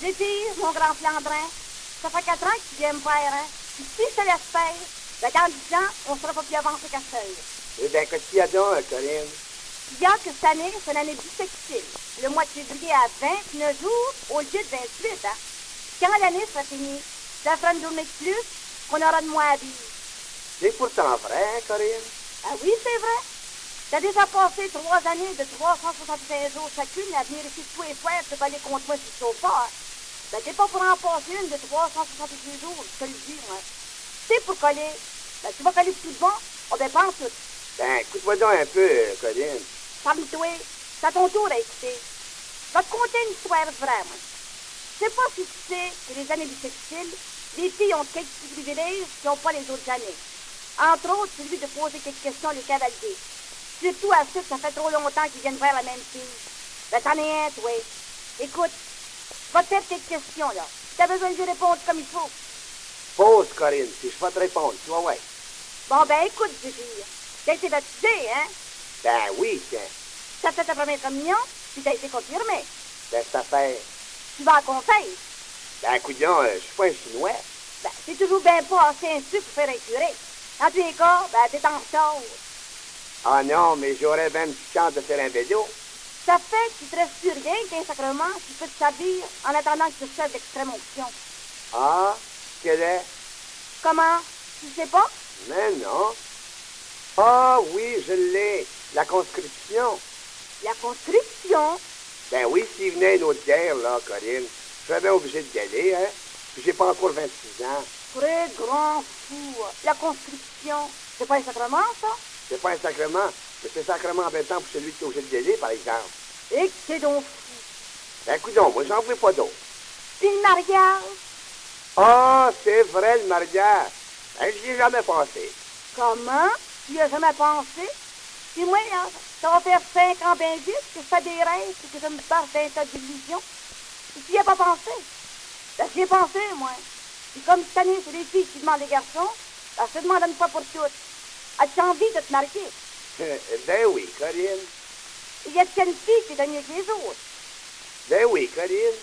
Zéphyr, mon grand Flandrin, ça fait 4 ans que tu viens me faire, hein? Puis si je te laisse faire, ben dans 10 ans, on sera pas plus avancé qu'à seul. Eh bien, qu'est-ce qu'il y a donc, Corinne? Il y a que cette année, c'est une année bissextile. Le mois de février à 29 jours au lieu de 28, hein? Quand l'année sera finie, ça fera une journée de plus qu'on aura de moins à vivre. C'est pourtant vrai, hein, Corinne? Ah oui, c'est vrai. T'as déjà passé 3 années de 365 jours chacune à venir ici tous les soirs te coller contre moi sur le sofa. Ben, t'es pas pour en passer une de 368 jours, je te le dis, moi. C'est pour coller. Ben, tu vas coller tout le bon, on dépense tout. Ben, écoute-moi donc un peu, Corinne. Parle-toi, c'est à ton tour à écouter. Je vais te conter une histoire vraie, moi. Je sais pas si tu sais que les années bissextiles, les filles ont quelques petits privilèges qui n'ont pas les autres années. Entre autres, celui de poser quelques questions les cavaliers. Surtout à ceux que ça fait trop longtemps qu'ils viennent faire la même fille. Ben, t'en es un, toi. Écoute, je vais te faire quelques questions, là. T'as besoin de répondre comme il faut. Pose, Corinne, si je vais te répondre, tu vois, ouais. Bon, ben, écoute, Zéphyr. T'as été baptisé, hein? Ben oui, tiens. T'as fait ta première communion, puis t'as été confirmé. Ben, ça fait... Tu vas à conseil. Ben, couillon, je suis pas un Chinois. Ben, c'est toujours bien pas assez insu pour faire un curé. Dans tous les cas, ben, t'es en retard. Ah non, mais j'aurais bien une petite chance de faire un vélo. Ça fait qu'il te reste plus rien qu'un sacrement qui peut te servir en attendant que tu reçoives l'extrême onction. Ah, quel est? Comment? Tu sais pas? Mais non. Ah oui, je l'ai. La conscription. La conscription. Ben oui, s'il venait une autre guerre, là, Corinne, je serais bien obligé d'y aller, hein. Puis j'ai pas encore 26 ans. Très grand fou. La conscription. C'est pas un sacrement, ça? C'est pas un sacrement, mais c'est sacrement embêtant pour celui qui est obligé d'y aller, par exemple. Et que c'est donc fou. Ben, coudonc, moi, j'en veux pas d'autre. Puis le mariage. Ah, c'est vrai, le mariage. Ben, j'y ai jamais pensé. Comment? Tu y as jamais pensé? Puis moi, là, ça va faire 5 ans bien vite que je fais des rêves et que je me passe d'un tas d'illusions. Et tu y as pas pensé? Ben, j'y ai pensé, moi. Et comme cette année, c'est les filles qui demandent les garçons, ben, je te demande une fois pour toutes. As-tu envie de te marier? Ben oui, Corinne. Y a-t-il une fille qui est mieux que les autres? Ben oui, Corinne.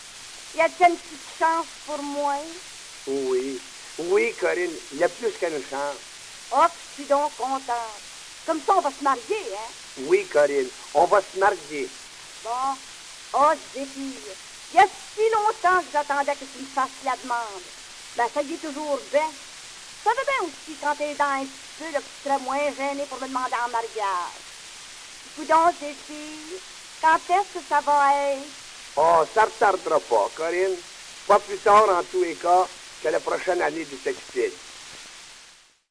Y a-t-il une petite chance pour moi? Oui. Oui, Corinne, il y a plus qu'une chance. Oh, je suis donc contente. Comme ça, on va se marier, hein? Oui, Corinne, on va se marier. Bon. Oh, Zéphyr. Il y a si longtemps que j'attendais que tu me fasses la demande. Ben, ça y est toujours bien. Ça va bien aussi quand t'es dans un petit peu, là, que tu serais moins gêné pour me demander en mariage. Coudonc, Zéphyr, quand est-ce que ça va être? Oh, ça ne retardera pas, Corinne. Pas plus tard, en tous les cas, que la prochaine année du textile.